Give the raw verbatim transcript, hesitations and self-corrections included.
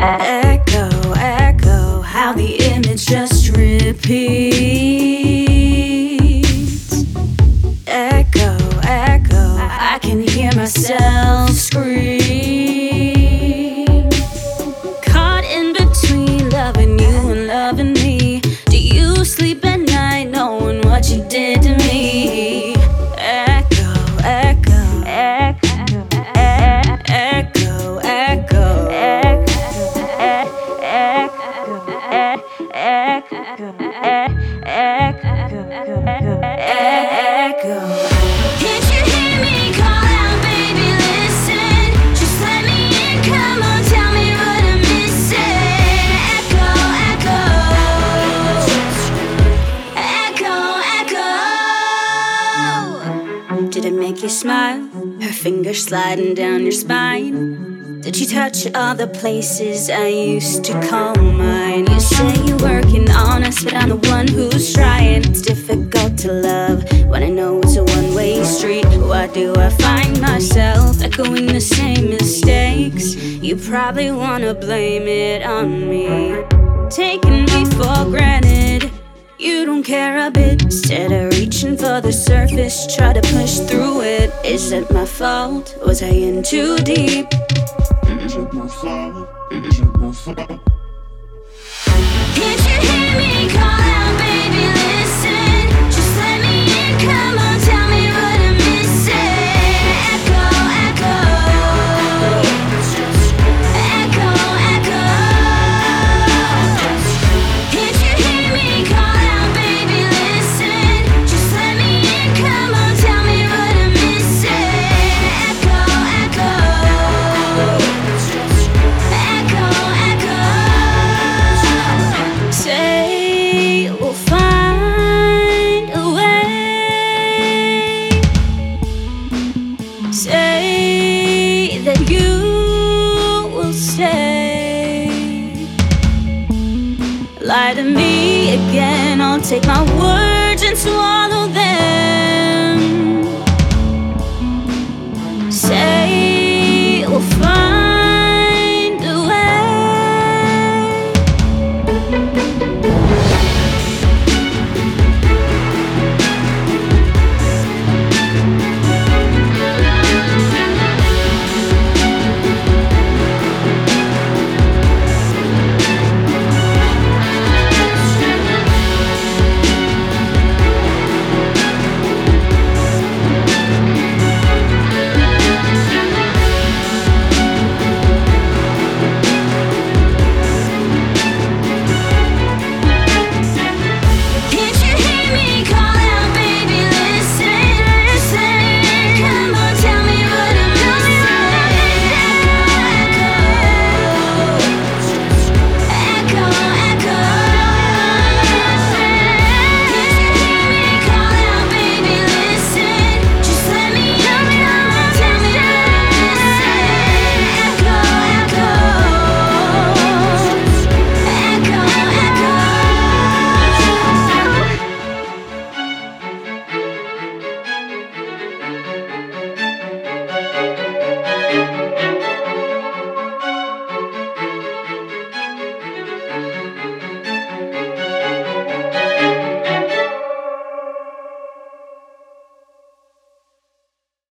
Echo, echo, how the image just repeats. Echo, echo, I can hear myself scream. Caught in between loving you and loving me. Do you sleep at night knowing what you did to me? Echo, echo, echo, echo, echo, echo. Can't you hear me call out, baby? Listen, just let me in. Come on, tell me what I'm missing. Echo, echo, echo, echo. Did it make you smile? Her fingers sliding down your spine. Did you touch all the places I used to call mine? You say you're working on us, but I'm the one who's trying. It's difficult to love when I know it's a one-way street. Why do I find myself echoing the same mistakes? You probably wanna blame it on me, taking me for granted. You don't care a bit. Instead of reaching for the surface, try to push through it. Is it my fault? Was I in too deep? Is it my fault? Is it my fault? Can't you hear me call out, baby? Listen, just let me in. Come on, tell me what I'm missing. Echo, echo, echo, echo. Can't you hear me call out, baby? Listen, just let me in. Come on, tell me what I'm missing. Echo, echo. Echo, echo. Say we'll find a way. Say that you will stay. Lie to me again, I'll take my words and swallow them.